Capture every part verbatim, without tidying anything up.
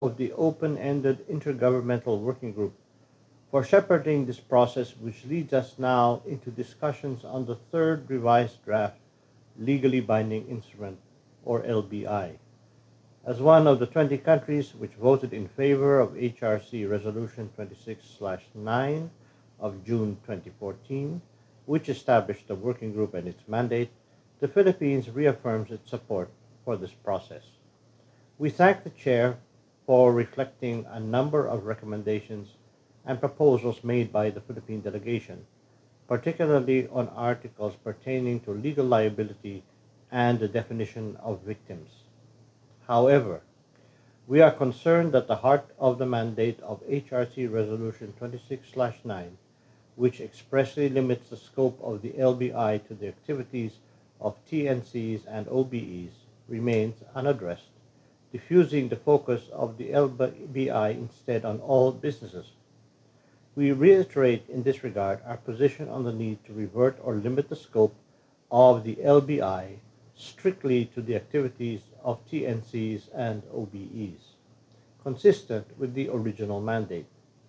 of the open-ended intergovernmental working group for shepherding this process, which leads us now into discussions on the third revised draft legally binding instrument, or L B I. As one of the twenty countries which voted in favor of H R C Resolution twenty-six nine of June twenty fourteen, which established the working group and its mandate, the Philippines reaffirms its support for this process. We thank the Chair for reflecting a number of recommendations and proposals made by the Philippine delegation, particularly on articles pertaining to legal liability and the definition of victims. However, we are concerned that the heart of the mandate of H R C Resolution twenty-six nine, which expressly limits the scope of the L B I to the activities of T N Cs and O B Es, remains unaddressed, diffusing the focus of the L B I instead on all businesses. We reiterate in this regard our position on the need to revert or limit the scope of the L B I strictly to the activities of T N Cs and O B Es, consistent with the original mandate.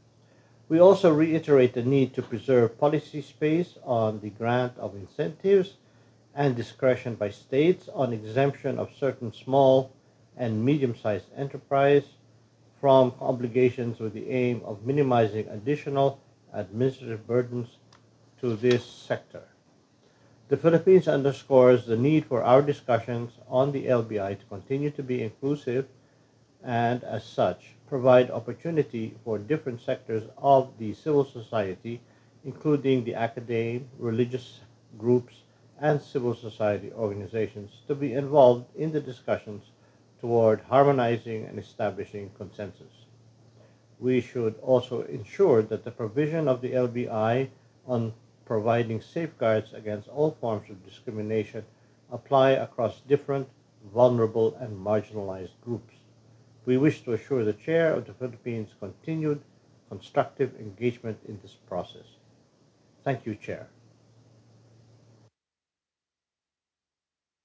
We also reiterate the need to preserve policy space on the grant of incentives and discretion by states on exemption of certain small and medium-sized enterprise from obligations with the aim of minimizing additional administrative burdens to this sector. The Philippines underscores the need for our discussions on the L B I to continue to be inclusive and, as such, provide opportunity for different sectors of the civil society, including the academe, religious groups, and civil society organizations, to be involved in the discussions toward harmonizing and establishing consensus. We should also ensure that the provision of the L B I on providing safeguards against all forms of discrimination apply across different, vulnerable, and marginalized groups. We wish to assure the Chair of the Philippines continued constructive engagement in this process. Thank you, Chair.